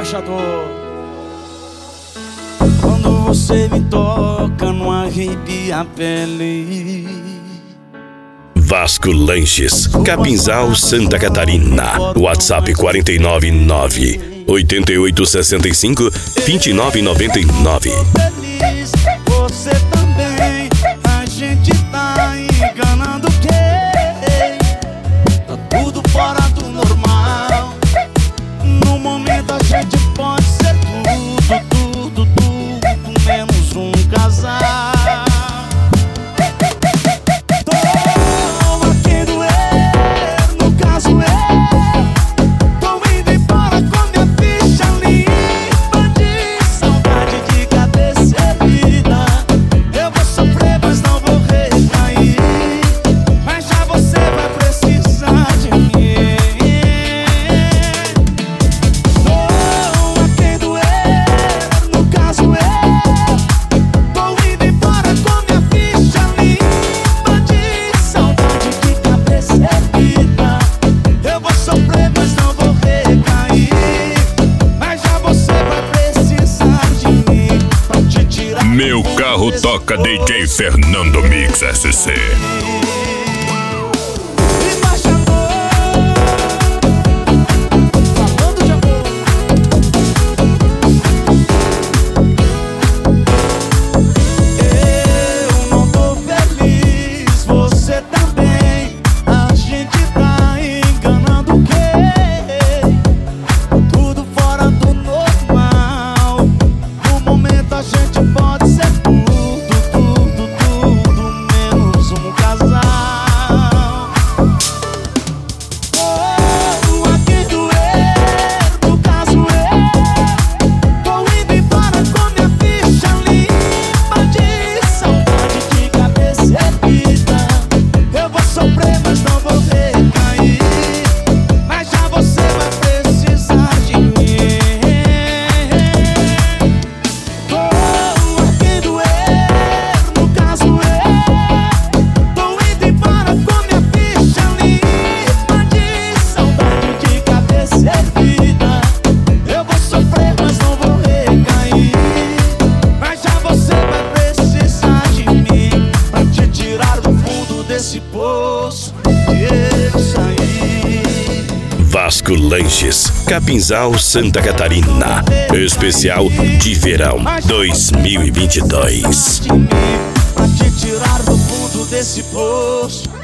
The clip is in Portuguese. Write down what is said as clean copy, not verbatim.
embaixador. Quando você me toca, não arrepia a pele. Vasco Lanches, Capinzal, Santa Catarina. WhatsApp 499 8865 2999. Feliz, você também. A gente tá enganando quem? Tá tudo fora do normal. No momento a gente pode ser tudo menos um casal. Meu carro toca DJ Fernando Mix SC. Vasco Lanches, Capinzal, Santa Catarina. Especial de verão 2022. Pra te tirar do fundo desse poço.